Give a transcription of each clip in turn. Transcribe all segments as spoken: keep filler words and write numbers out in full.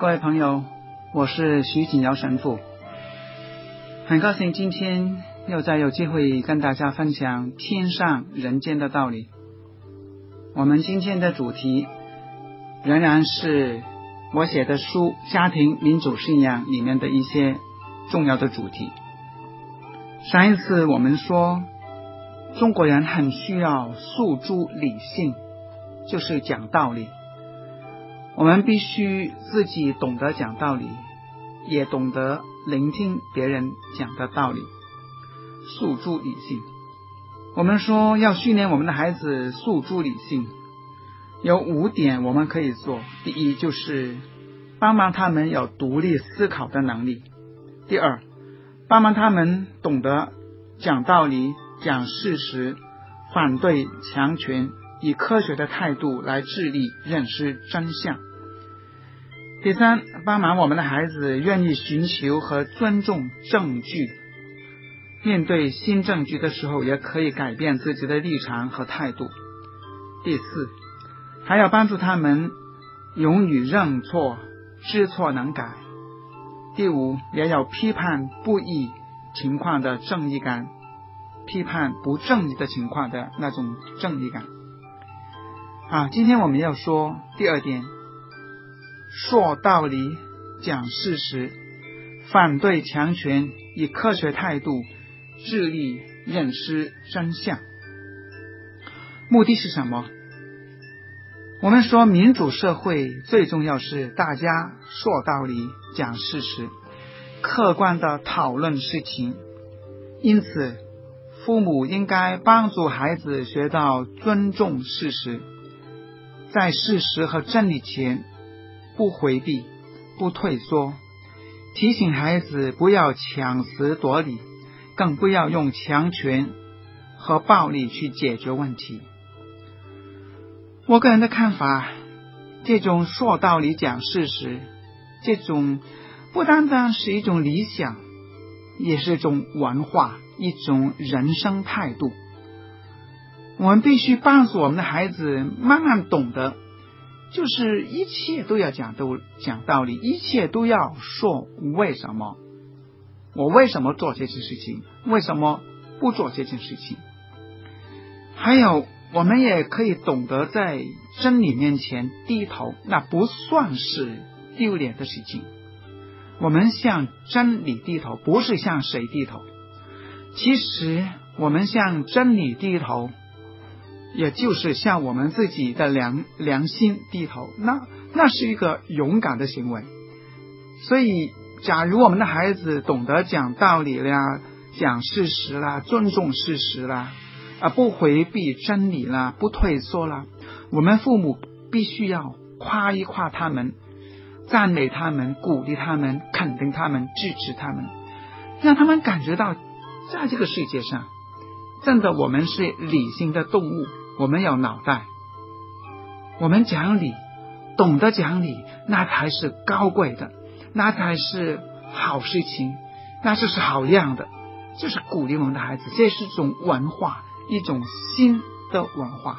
各位朋友，我是徐锦尧神父，很高兴今天又再有机会跟大家分享天上人间的道理。我们今天的主题仍然是我写的书《家庭民主信仰》里面的一些重要的主题。上一次我们说中国人很需要诉诸理性，就是讲道理。我们必须自己懂得讲道理，也懂得聆听别人讲的道理，诉诸理性。我们说要训练我们的孩子诉诸理性，有五点我们可以做。第一，就是帮忙他们有独立思考的能力。第二，帮忙他们懂得讲道理、讲事实，反对强权，以科学的态度来致力认识真相。第三，帮忙我们的孩子愿意寻求和尊重证据，面对新证据的时候也可以改变自己的立场和态度。第四，还要帮助他们勇于认错，知错能改。第五，也要批判不义情况的正义感，批判不正义的情况的那种正义感。啊，今天我们要说第二点，说道理，讲事实，反对强权，以科学态度致力认识真相。目的是什么？我们说民主社会最重要是大家说道理，讲事实，客观的讨论事情。因此父母应该帮助孩子学到尊重事实，在事实和真理前不回避，不退缩，提醒孩子不要强词夺理，更不要用强权和暴力去解决问题。我个人的看法，这种说道理讲事实，这种不单单是一种理想，也是一种文化，一种人生态度。我们必须帮助我们的孩子慢慢懂得，就是一切都要讲都讲道理，一切都要说为什么，我为什么做这件事情，为什么不做这件事情。还有我们也可以懂得在真理面前低头，那不算是丢脸的事情。我们向真理低头，不是向谁低头。其实我们向真理低头，也就是向我们自己的良良心低头，那那是一个勇敢的行为。所以假如我们的孩子懂得讲道理啦，讲事实啦，尊重事实啦，啊，不回避真理啦，不退缩啦，我们父母必须要夸一夸他们，赞美他们，鼓励他们，肯定他们，支持他们，让他们感觉到在这个世界上真的我们是理性的动物，我们有脑袋，我们讲理，懂得讲理，那才是高贵的，那才是好事情，那就是好样的，就是鼓励我们的孩子，这是一种文化，一种新的文化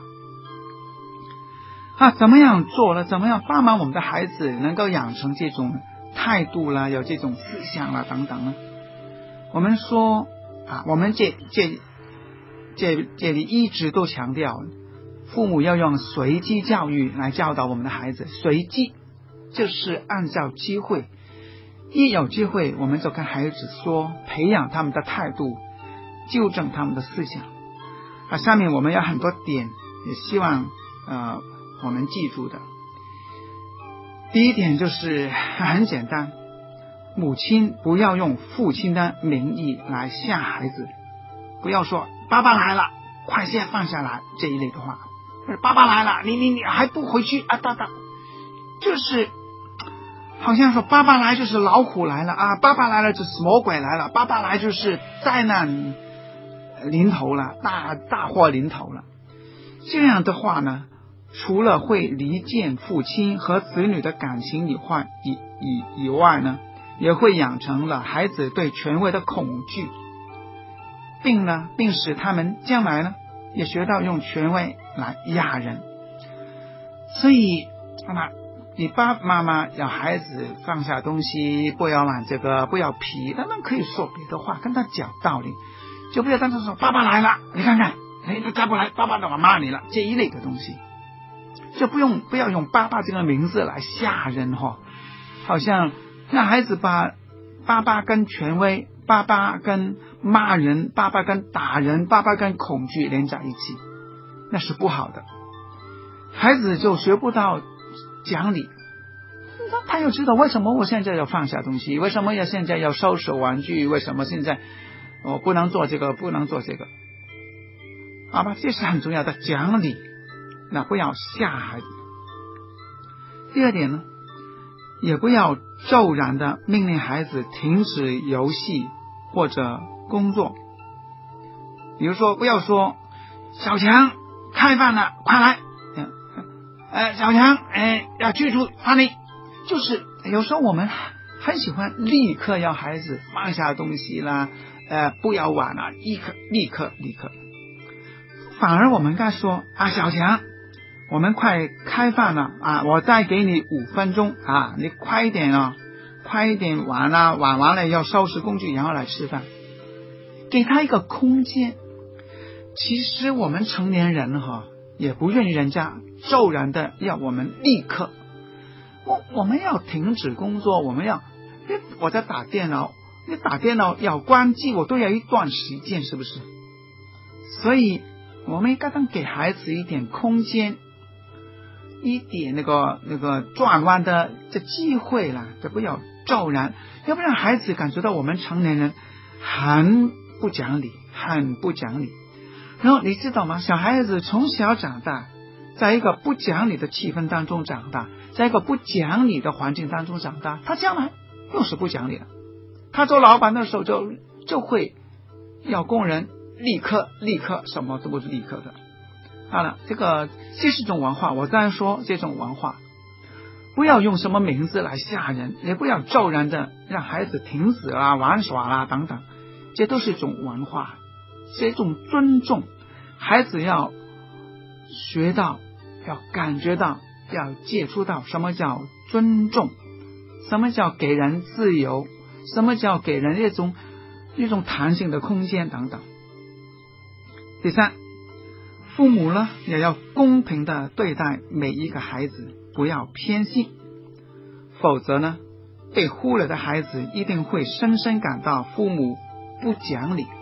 啊。怎么样做了，怎么样帮忙我们的孩子能够养成这种态度啦，有这种思想啦等等呢？我们说啊，我们这这这这里一直都强调，父母要用随机教育来教导我们的孩子。随机就是按照机会，一有机会我们就跟孩子说，培养他们的态度，纠正他们的思想啊。下面我们有很多点，也希望呃我们记住的。第一点就是很简单，母亲不要用父亲的名义来吓孩子，不要说爸爸来了，快些放下来这一类的话，爸爸来了，你你你还不回去啊？等等，就是好像说爸爸来就是老虎来了啊，爸爸来了就是魔鬼来了，爸爸来就是灾难临头了，大大祸临头了。这样的话呢，除了会离间父亲和子女的感情以外以以以外呢，也会养成了孩子对权威的恐惧，并呢，并使他们将来呢也学到用权威来压人。所以那么你爸爸妈妈要孩子放下东西，不要玩这个，不要皮，当然可以说别的话，跟他讲道理，就不要当时说爸爸来了，你看看，哎，他再不来，爸爸都要骂你了，这一类的东西，就不用不要用爸爸这个名字来吓人哈、哦，好像让孩子把爸爸跟权威、爸爸跟骂人、爸爸跟打人、爸爸跟恐惧连在一起，那是不好的，孩子就学不到讲理，他又知道为什么我现在要放下东西，为什么要现在要收拾玩具，为什么现在我不能做这个，不能做这个，好吧，这是很重要的讲理，那不要吓孩子。第二点呢，也不要骤然的命令孩子停止游戏或者工作，比如说不要说小强开饭了，快来，呃，小强，哎，要记住罚你。就是有时候我们很喜欢立刻要孩子放下东西啦，呃，不要玩了，立刻立刻立刻。反而我们该说啊，小强，我们快开饭了啊，我再给你五分钟啊，你快一点啊，快一点玩啊，玩完了要收拾工具，然后来吃饭，给他一个空间。其实我们成年人哈、啊，也不愿意人家骤然的要我们立刻，我我们要停止工作，我们要，我在打电脑，你打电脑要关机，我都要一段时间，是不是？所以我们应该给孩子一点空间，一点那个那个转弯的这机会啦，这不要骤然，要不然孩子感觉到我们成年人很不讲理，很不讲理。然后你知道吗？小孩子从小长大，在一个不讲理的气氛当中长大，在一个不讲理的环境当中长大，他将来又是不讲理的。他做老板的时候就就会要工人立刻立刻，什么都不是立刻的。好了，这个这是种文化，我当然说这种文化不要用什么名字来吓人，也不要骤然的让孩子停止啦、玩耍啦等等，这都是一种文化，是一种尊重。孩子要学到，要感觉到，要接触到什么叫尊重，什么叫给人自由，什么叫给人一种一种弹性的空间等等。第三，父母呢也要公平的对待每一个孩子，不要偏心，否则呢被忽略的孩子一定会深深感到父母不讲理。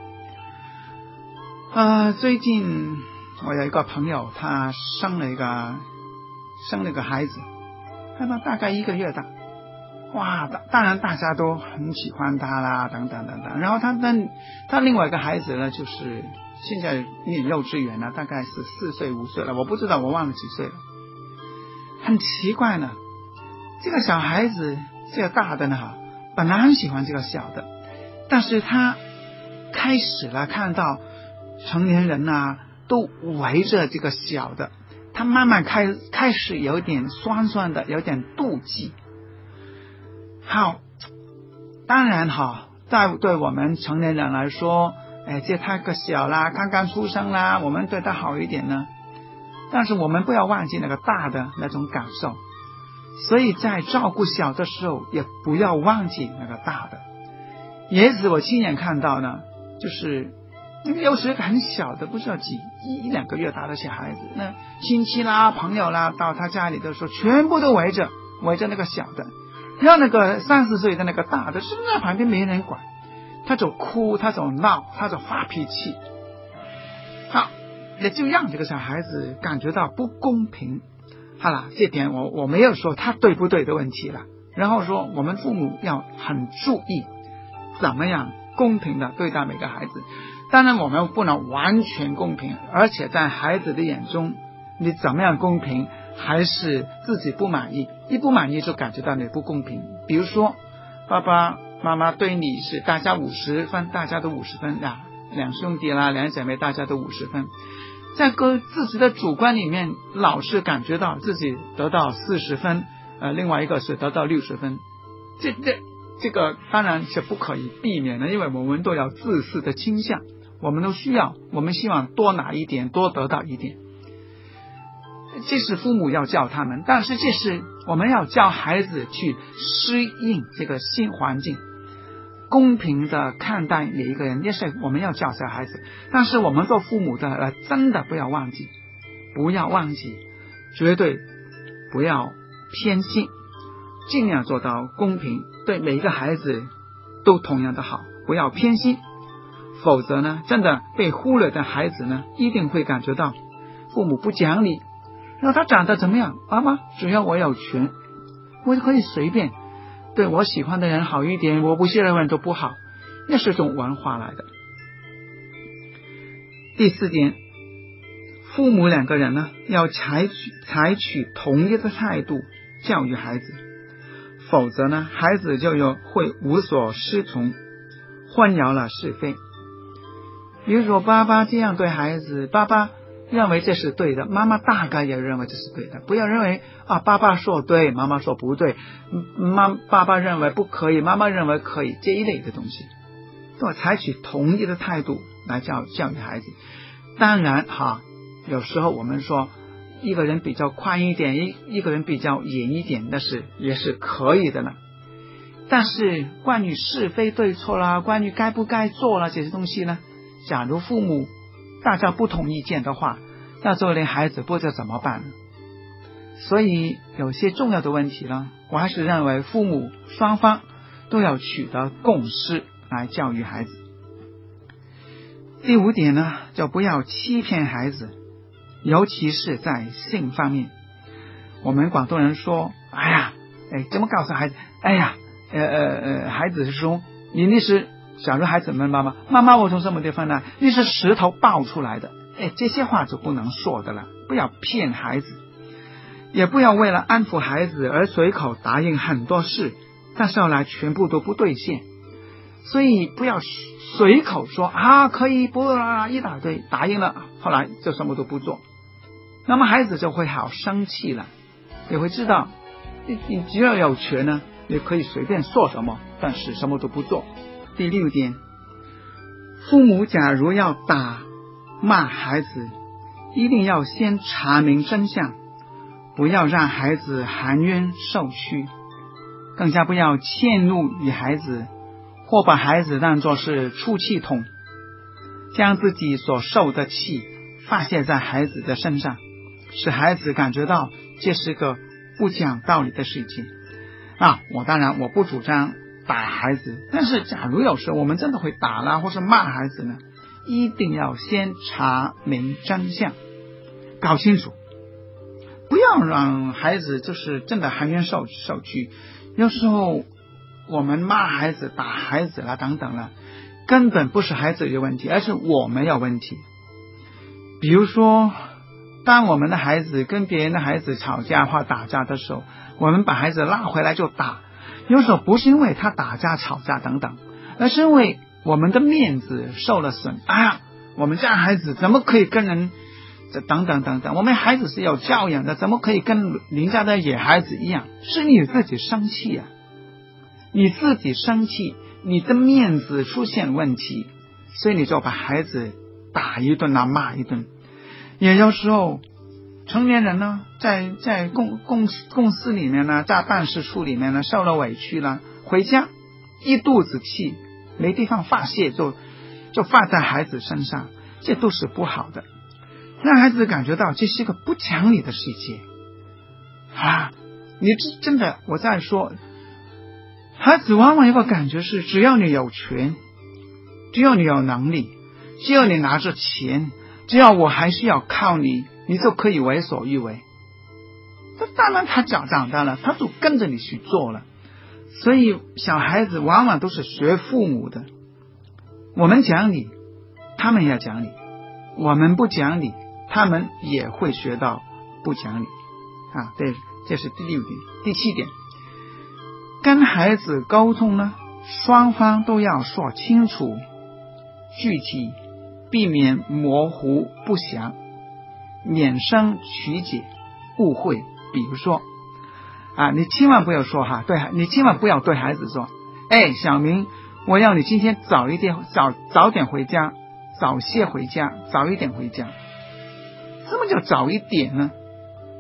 呃，最近我有一个朋友，他生了一个生了一个孩子，他大概一个月大，哇，当然大家都很喜欢他啦，等等等等。然后他但他另外一个孩子呢，就是现在念幼稚园了，大概是四岁五岁了，我不知道，我忘了几岁了。很奇怪呢，这个小孩子这个大的呢，本来很喜欢这个小的，但是他开始了看到成年人啊都围着这个小的，他慢慢开开始有点酸酸的，有点妒忌。好，当然哈，在对我们成年人来说，哎，这太个小啦，刚刚出生啦，我们对他好一点呢。但是我们不要忘记那个大的那种感受，所以在照顾小的时候，也不要忘记那个大的。也许我亲眼看到呢，就是那个有时很小的，不知道几一一两个月大的小孩子，那亲戚啦、朋友啦到他家里的时候，全部都围着围着那个小的，让那个三四岁的那个大的是在旁边没人管，他就哭，他就闹，他就发脾气。好，也就让这个小孩子感觉到不公平。好了，这点我我没有说他对不对的问题了，然后说我们父母要很注意怎么样公平的对待每个孩子。当然我们不能完全公平，而且在孩子的眼中，你怎么样公平还是自己不满意，一不满意就感觉到你不公平。比如说爸爸妈妈对你是大家五十分，大家都五十分呀，两兄弟啦两姐妹大家都五十分，在个自己的主观里面老是感觉到自己得到四十分，呃，另外一个是得到六十分，这这这个当然是不可以避免的，因为我们都有自私的倾向，我们都需要，我们希望多拿一点，多得到一点。 这是父母要教他们，但是这是我们要教孩子去适应这个新环境，公平的看待每一个人，也是我们要教小孩子。但是我们做父母的呃，真的不要忘记，不要忘记，绝对不要偏心，尽量做到公平，对每一个孩子都同样的好，不要偏心。否则呢，真的被忽略的孩子呢，一定会感觉到父母不讲理。那他长得怎么样？妈妈，只要我有权，我就可以随便对我喜欢的人好一点，我不喜欢的人都不好，那是种文化来的。第四点，父母两个人呢，要采取采取同一的态度教育孩子，否则呢，孩子就有会无所适从，混淆了是非。比如说爸爸这样对孩子，爸爸认为这是对的，妈妈大概也认为这是对的。不要认为啊，爸爸说对，妈妈说不对，妈爸爸认为不可以，妈妈认为可以，这一类的东西都要采取同一的态度来教教育孩子。当然哈，有时候我们说一个人比较宽一点，一一个人比较严一点，那是也是可以的了。但是关于是非对错啦，关于该不该做啦这些东西呢，假如父母大家不同意见的话，那作为孩子不知道怎么办呢？所以有些重要的问题呢，我还是认为父母双方都要取得共识来教育孩子。第五点呢，就不要欺骗孩子，尤其是在性方面。我们广东人说，哎呀，哎，怎么告诉孩子？哎呀，呃呃呃，孩子说，你那是，假如孩子问妈妈，妈妈我从什么地方来？那是石头爆出来的。哎，这些话就不能说的了，不要骗孩子，也不要为了安抚孩子而随口答应很多事，但是后来全部都不兑现。所以不要随口说啊可以不啊一大堆答应了，后来就什么都不做，那么孩子就会好生气了，也会知道你你只要有权呢，也可以随便说什么，但是什么都不做。第六点，父母假如要打骂孩子，一定要先查明真相，不要让孩子含冤受屈，更加不要迁怒于孩子，或把孩子当作是出气筒，将自己所受的气发泄在孩子的身上，使孩子感觉到这是个不讲道理的事情啊。我当然我不主张打孩子，但是假如有时候我们真的会打啦或是骂孩子呢，一定要先查明真相，搞清楚，不要让孩子就是真的含冤受受屈。有时候我们骂孩子打孩子啦等等啦，根本不是孩子有问题，而是我们有问题。比如说当我们的孩子跟别人的孩子吵架或打架的时候，我们把孩子拉回来就打，有时候不是因为他打架吵架等等，而是因为我们的面子受了损啊，我们家孩子怎么可以跟人等等等等，我们孩子是有教养的，怎么可以跟邻家的野孩子一样？是你自己生气啊，你自己生气，你的面子出现问题，所以你就把孩子打一顿啊，骂一顿。也有时候成年人呢，在在公公公司里面呢，在办事处里面呢，受了委屈了，回家一肚子气，没地方发泄，就就发在孩子身上，这都是不好的，让孩子感觉到这是一个不讲理的世界啊！你真的，我在说，孩子往往有个感觉是，只要你有权，只要你有能力，只要你拿着钱，只要我还是要靠你，你就可以为所欲为。这当然他长长大了，他就跟着你去做了。所以小孩子往往都是学父母的，我们讲理，他们也讲理；我们不讲理，他们也会学到不讲理啊。对，这是第六点。第七点，跟孩子沟通呢，双方都要说清楚具体，避免模糊不详，免生曲解误会。比如说啊，你千万不要说哈，对，你千万不要对孩子说，哎，小明，我要你今天早一点早早点回家，早些回家，早一点回家。什么叫早一点呢？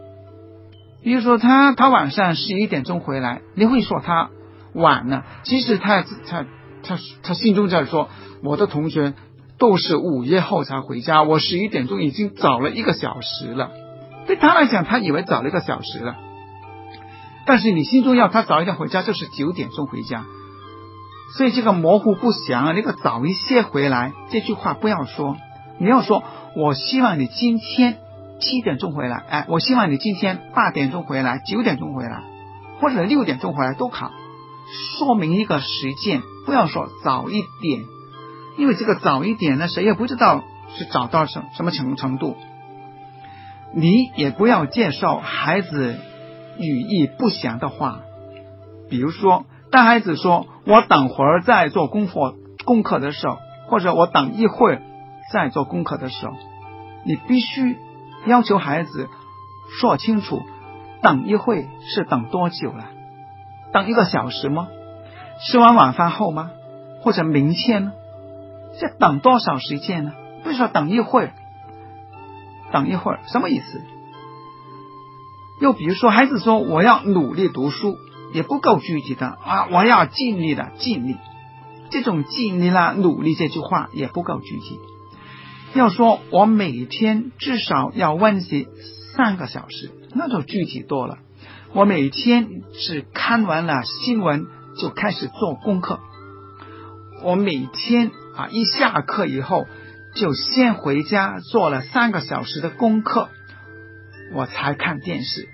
比如说他他晚上十一点钟回来，你会说他晚了，其实他他他他心中在说，我的同学都是午夜后才回家，我十一点钟已经早了一个小时了。对他来讲，他以为早了一个小时了，但是你心中要他早一点回家，就是九点钟回家。所以这个模糊不详啊，那个早一些回来这句话不要说，你要说我希望你今天七点钟回来，哎，我希望你今天八点钟回来，九点钟回来，或者六点钟回来都好，说明一个时间，不要说早一点，因为这个早一点呢，谁也不知道是早到什什么程程度。你也不要接受孩子语意不详的话，比如说当孩子说我等会儿再做功课功课的时候，或者我等一会儿再做功课的时候，你必须要求孩子说清楚，等一会是等多久了？等一个小时吗？吃完晚饭后吗？或者明天呢？这等多少时间呢？不是说等一会儿，等一会儿什么意思？又比如说孩子说我要努力读书，也不够具体的啊，我要尽力的尽力，这种尽力啦努力这句话也不够具体。要说我每天至少要温习三个小时，那就具体多了。我每天只看完了新闻就开始做功课，我每天啊一下课以后就先回家做了三个小时的功课，我才看电视，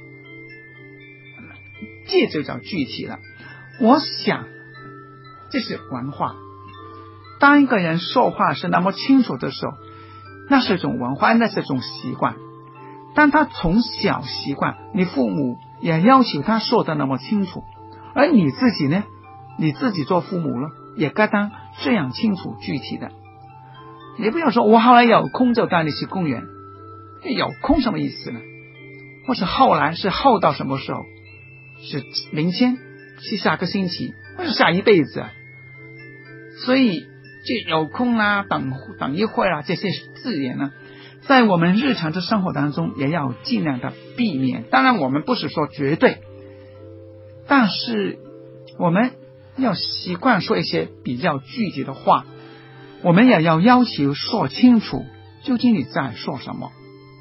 这就叫具体了。我想这是文化，当一个人说话是那么清楚的时候，那是一种文化，那是一种习惯。当他从小习惯，你父母也要求他说的那么清楚，而你自己呢，你自己做父母了，也该当这样清楚具体的。也不要说我后来有空就带你去公园，有空什么意思呢？或是后来是后到什么时候？是明天，是下个星期，或是下一辈子啊？所以这有空啊，等等一会儿啊，这些字眼呢，在我们日常的生活当中也要尽量的避免。当然我们不是说绝对，但是我们要习惯说一些比较具体的话，我们也要要求说清楚究竟你在说什么。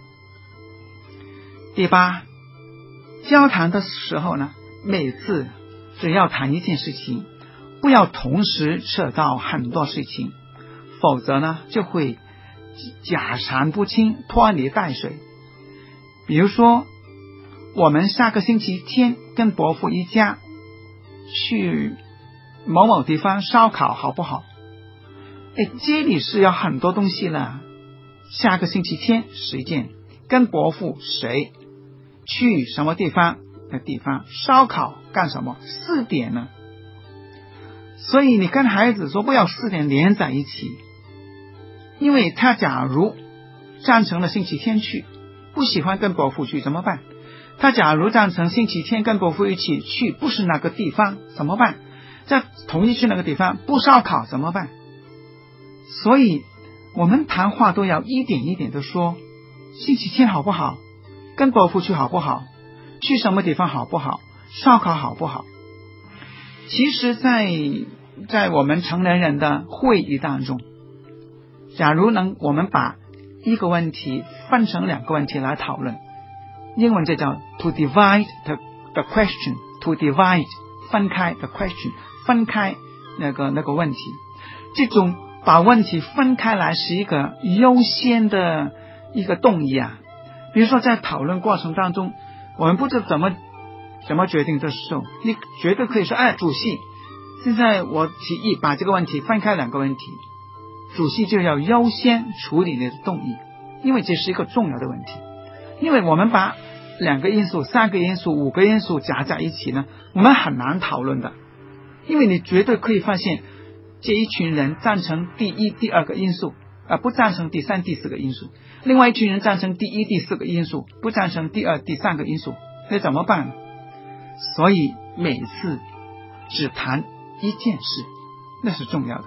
第八，交谈的时候呢，每次只要谈一件事情，不要同时涉到很多事情，否则呢就会假缠不清，拖泥带水。比如说我们下个星期天跟伯父一家去某某地方烧烤好不好？哎，这里是要很多东西了。下个星期天时间，跟伯父谁去什么地方的地方烧烤干什么？四点呢？所以你跟孩子说不要四点连在一起，因为他假如赞成了星期天去，不喜欢跟伯父去怎么办？他假如赞成星期天跟伯父一起去，不是那个地方怎么办？在同意去那个地方不烧烤怎么办？所以我们谈话都要一点一点的说，星期天好不好？跟伯父去好不好？去什么地方好不好？烧烤好不好？其实在在我们成年人的会议当中，假如能我们把一个问题分成两个问题来讨论，英文这叫 to divide the, the question, to divide 分开 the question 分开那个那个问题，这种把问题分开来是一个优先的一个动议啊。比如说在讨论过程当中，我们不知道怎么怎么决定的时候，你绝对可以说，哎，主席，现在我提议把这个问题分开两个问题，主席就要优先处理你的动议，因为这是一个重要的问题。因为我们把两个因素、三个因素、五个因素加在一起呢，我们很难讨论的，因为你绝对可以发现这一群人赞成第一、第二个因素，而不赞成第三、第四个因素，另外一群人赞成第一、第四个因素，不赞成第二、第三个因素，那怎么办呢？所以每次只谈一件事，那是重要的。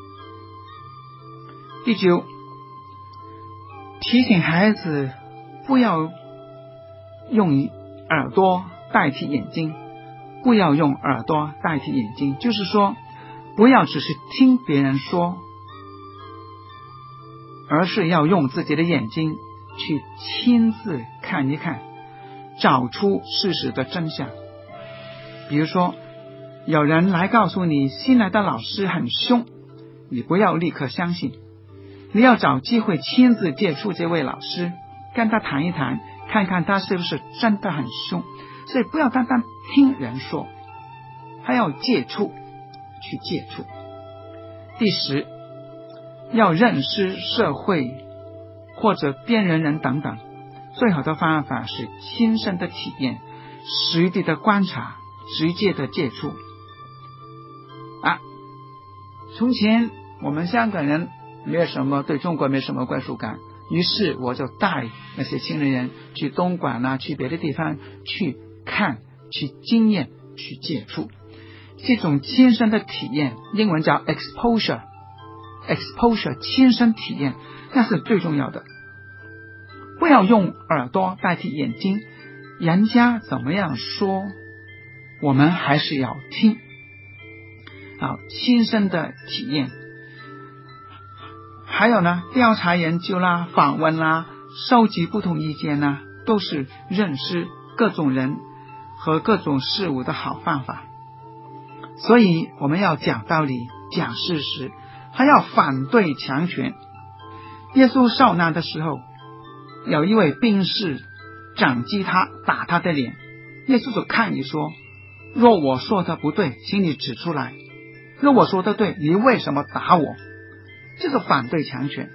第九，提醒孩子不要用耳朵代替眼睛，不要用耳朵代替眼睛，就是说不要只是听别人说，而是要用自己的眼睛去亲自看一看，找出事实的真相。比如说有人来告诉你新来的老师很凶，你不要立刻相信，你要找机会亲自接触这位老师，跟他谈一谈，看看他是不是真的很凶。所以不要单单听人说，还要接触，去接触。第十，要认识社会或者边缘人等等，最好的方法是亲身的体验，实地的观察，直接的接触。啊，从前我们香港人没有什么对中国没什么归属感，于是我就带那些青年人去东莞啊，去别的地方去看，去经验，去接触。这种亲身的体验，英文叫 exposure exposure 亲身体验，那是最重要的。不要用耳朵代替眼睛，人家怎么样说我们还是要听。好，亲身的体验。还有呢，调查研究啦，访问啦，收集不同意见啦，都是认识各种人和各种事物的好方法。所以我们要讲道理，讲事实，还要反对强权。耶稣受难的时候，有一位兵士掌击他，打他的脸，耶稣就看你说，若我说的不对，请你指出来，若我说的对，你为什么打我？这是反对强权。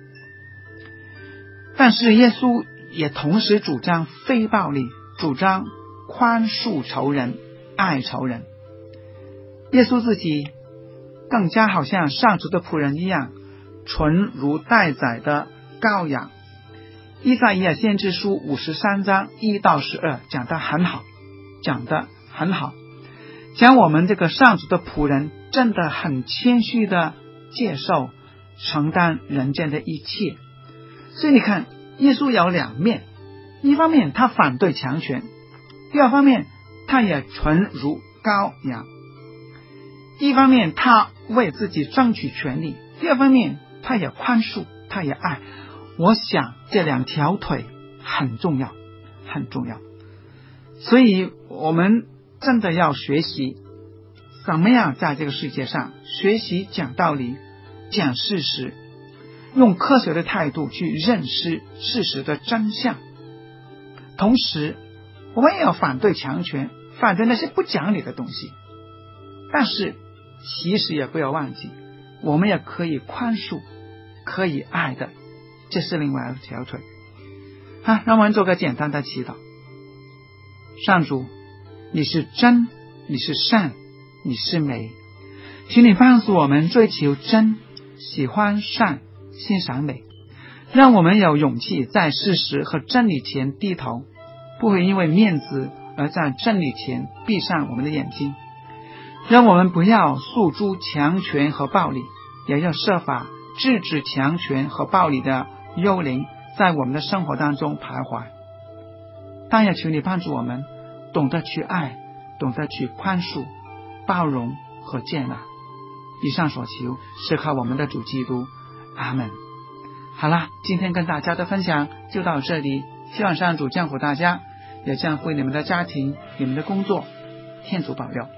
但是耶稣也同时主张非暴力，主张宽恕仇人，爱仇人。耶稣自己更加好像上主的仆人一样，纯如待宰的羔羊。以赛亚先知书五十三章一到十二讲得很好，讲得很好，讲我们这个上主的仆人真的很谦虚的接受承担人间的一切。所以你看，耶稣有两面，一方面他反对强权，第二方面他也纯如羔羊。一方面他为自己争取权利，第二方面他也宽恕，他也爱。我想这两条腿很重要，很重要。所以我们真的要学习怎么样在这个世界上学习讲道理，讲事实，用科学的态度去认识事实的真相。同时我们也要反对强权，反对那些不讲理的东西。但是其实也不要忘记，我们也可以宽恕，可以爱的，这是另外一条腿。好，让我们做个简单的祈祷。上主，你是真，你是善，你是美，请你帮助我们追求真，喜欢善，欣赏美，让我们有勇气在事实和真理前低头，不会因为面子而在真理前闭上我们的眼睛。让我们不要诉诸强权和暴力，也要设法制止强权和暴力的幽灵在我们的生活当中徘徊。但也求你帮助我们懂得去爱，懂得去宽恕、包容和接纳。以上所求是靠我们的主基督，阿们。好了，今天跟大家的分享就到这里，希望上主降福大家，也降福你们的家庭，你们的工作，天主保佑。